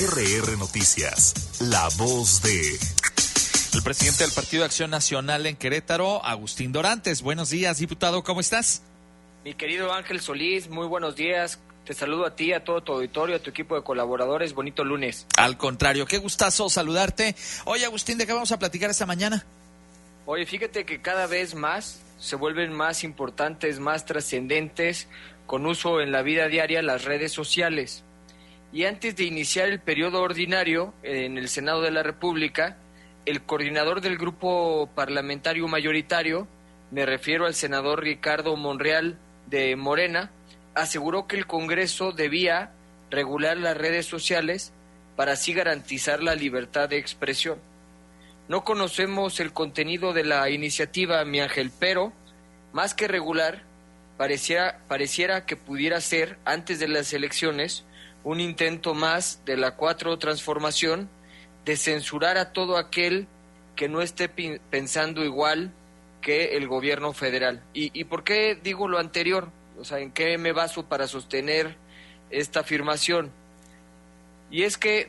RR Noticias, la voz de... El presidente del Partido de Acción Nacional en Querétaro, Agustín Dorantes. Buenos días, diputado, ¿cómo estás? Mi querido Ángel Solís, muy buenos días. Te saludo a ti, a todo tu auditorio, a tu equipo de colaboradores. Bonito lunes. Al contrario, qué gustazo saludarte. Oye, Agustín, ¿de qué vamos a platicar esta mañana? Oye, fíjate que cada vez más se vuelven más importantes, más trascendentes, con uso en la vida diaria, las redes sociales. Y antes de iniciar el periodo ordinario en el Senado de la República, el coordinador del grupo parlamentario mayoritario, me refiero al senador Ricardo Monreal de Morena, aseguró que el Congreso debía regular las redes sociales para así garantizar la libertad de expresión. No conocemos el contenido de la iniciativa, mi Ángel, pero más que regular, pareciera que pudiera ser, antes de las elecciones, un intento más de la 4 transformación de censurar a todo aquel que no esté pensando igual que el gobierno federal. ¿Y por qué digo lo anterior? O sea, ¿en qué me baso para sostener esta afirmación? Y es que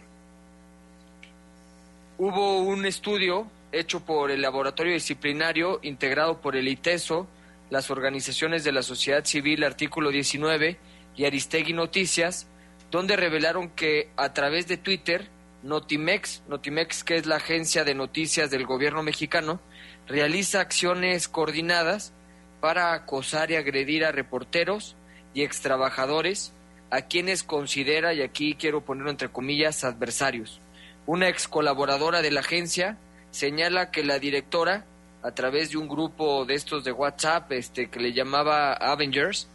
hubo un estudio hecho por el Laboratorio Disciplinario, integrado por el ITESO, las organizaciones de la sociedad civil, Artículo 19 y Aristegui Noticias, donde revelaron que a través de Twitter, Notimex, que es la agencia de noticias del gobierno mexicano, realiza acciones coordinadas para acosar y agredir a reporteros y extrabajadores, a quienes considera, y aquí quiero ponerlo entre comillas, adversarios. Una ex colaboradora de la agencia señala que la directora, a través de un grupo de estos de WhatsApp, que le llamaba Avengers,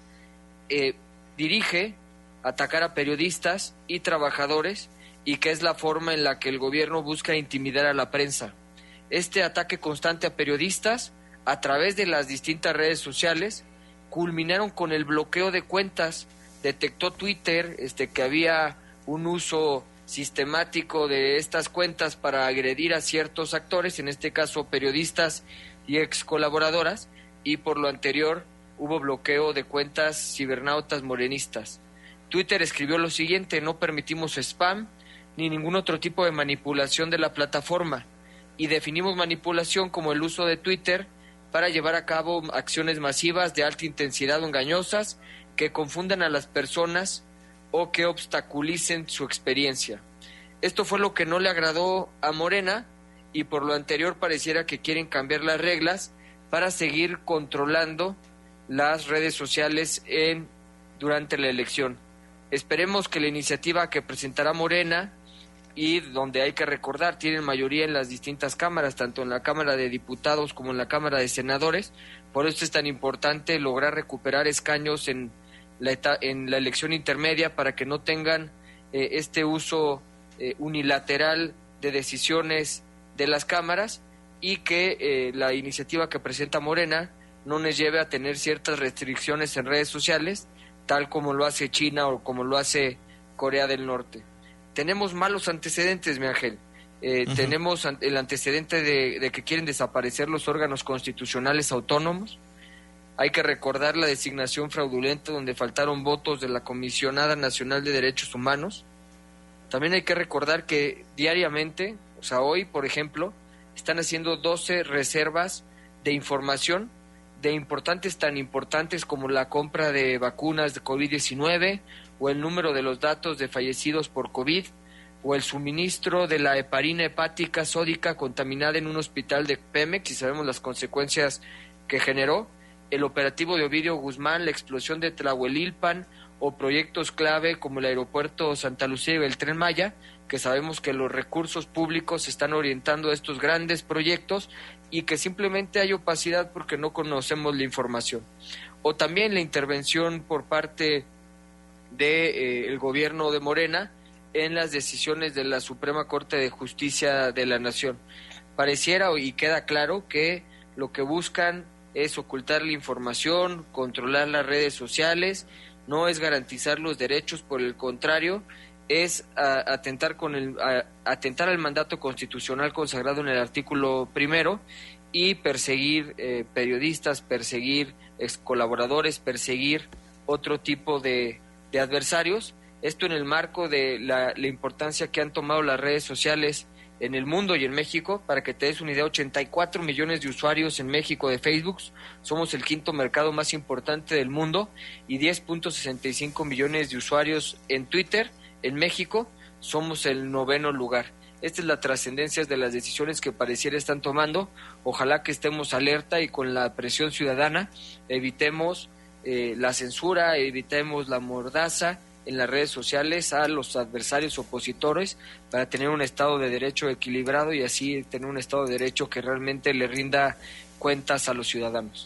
dirige atacar a periodistas y trabajadores, y que es la forma en la que el gobierno busca intimidar a la prensa. Este ataque constante a periodistas a través de las distintas redes sociales culminaron con el bloqueo de cuentas. Detectó Twitter que había un uso sistemático de estas cuentas para agredir a ciertos actores, en este caso periodistas y ex colaboradoras, y por lo anterior hubo bloqueo de cuentas cibernautas morenistas. Twitter escribió lo siguiente: no permitimos spam ni ningún otro tipo de manipulación de la plataforma, y definimos manipulación como el uso de Twitter para llevar a cabo acciones masivas de alta intensidad o engañosas que confundan a las personas o que obstaculicen su experiencia. Esto fue lo que no le agradó a Morena, y por lo anterior pareciera que quieren cambiar las reglas para seguir controlando las redes sociales durante la elección. Esperemos que la iniciativa que presentará Morena, y donde hay que recordar, tienen mayoría en las distintas cámaras, tanto en la Cámara de Diputados como en la Cámara de Senadores, por eso es tan importante lograr recuperar escaños en la elección intermedia para que no tengan este uso unilateral de decisiones de las cámaras, y que la iniciativa que presenta Morena no nos lleve a tener ciertas restricciones en redes sociales, tal como lo hace China o como lo hace Corea del Norte. Tenemos malos antecedentes, mi Ángel. Tenemos el antecedente de que quieren desaparecer los órganos constitucionales autónomos. Hay que recordar la designación fraudulenta donde faltaron votos de la Comisionada Nacional de Derechos Humanos. También hay que recordar que diariamente, o sea, hoy, por ejemplo, están haciendo 12 reservas de información de tan importantes como la compra de vacunas de COVID-19, o el número de los datos de fallecidos por COVID, o el suministro de la heparina hepática sódica contaminada en un hospital de Pemex, y sabemos las consecuencias que generó, el operativo de Ovidio Guzmán, la explosión de Tlahuelilpan, o proyectos clave como el aeropuerto Santa Lucía y el Tren Maya, que sabemos que los recursos públicos se están orientando a estos grandes proyectos y que simplemente hay opacidad porque no conocemos la información. O también la intervención por parte del gobierno de Morena en las decisiones de la Suprema Corte de Justicia de la Nación. Pareciera y queda claro que lo que buscan es ocultar la información, controlar las redes sociales, no es garantizar los derechos, por el contrario, es atentar al mandato constitucional consagrado en el artículo 1 y perseguir periodistas, perseguir ex colaboradores, perseguir otro tipo de adversarios Esto en el marco de la importancia que han tomado las redes sociales en el mundo y en México. Para que te des una idea, 84 millones de usuarios en México de Facebook, somos el quinto mercado más importante del mundo, y 10.65 millones de usuarios en Twitter. En México somos el 9º lugar. Esta es la trascendencia de las decisiones que pareciera están tomando. Ojalá que estemos alerta y con la presión ciudadana evitemos la censura, evitemos la mordaza en las redes sociales a los adversarios opositores, para tener un Estado de Derecho equilibrado y así tener un Estado de Derecho que realmente le rinda cuentas a los ciudadanos.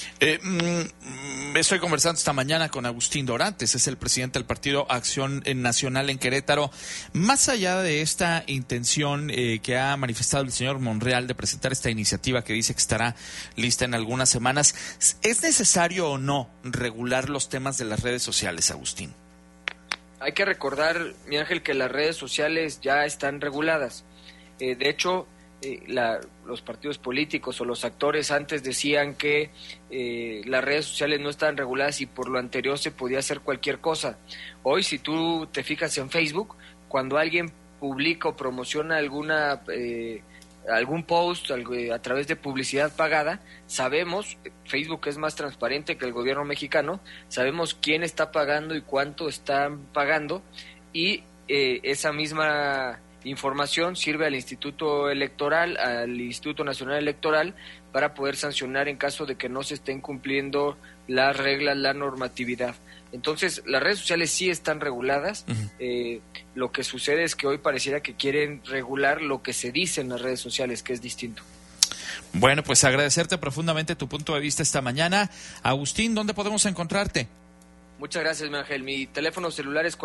Estoy conversando esta mañana con Agustín Dorantes, es el presidente del Partido Acción Nacional en Querétaro. Más allá de esta intención que ha manifestado el señor Monreal de presentar esta iniciativa que dice que estará lista en algunas semanas, ¿es necesario o no regular los temas de las redes sociales, Agustín? Hay que recordar, mi Ángel, que las redes sociales ya están reguladas. De hecho, los partidos políticos o los actores antes decían que las redes sociales no estaban reguladas y por lo anterior se podía hacer cualquier cosa. Hoy, si tú te fijas en Facebook, cuando alguien publica o promociona algún post a través de publicidad pagada, sabemos, Facebook es más transparente que el gobierno mexicano, sabemos quién está pagando y cuánto están pagando, y esa misma información sirve al Instituto Electoral, al Instituto Nacional Electoral, para poder sancionar en caso de que no se estén cumpliendo las reglas, la normatividad. Entonces, las redes sociales sí están reguladas. Lo que sucede es que hoy pareciera que quieren regular lo que se dice en las redes sociales, que es distinto. Bueno, pues agradecerte profundamente tu punto de vista esta mañana. Agustín, ¿dónde podemos encontrarte? Muchas gracias, mi Ángel. Mi teléfono celular es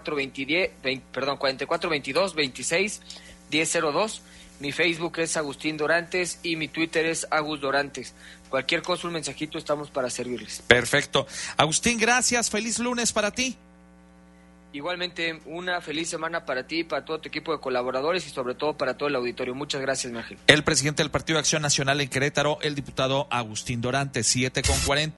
4422-26-1002. Mi Facebook es Agustín Dorantes y mi Twitter es Agus Dorantes. Cualquier cosa, un mensajito, estamos para servirles. Perfecto. Agustín, gracias. Feliz lunes para ti. Igualmente, una feliz semana para ti, para todo tu equipo de colaboradores y sobre todo para todo el auditorio. Muchas gracias, mi Ángel. El presidente del Partido Acción Nacional en Querétaro, el diputado Agustín Dorantes, 7:40.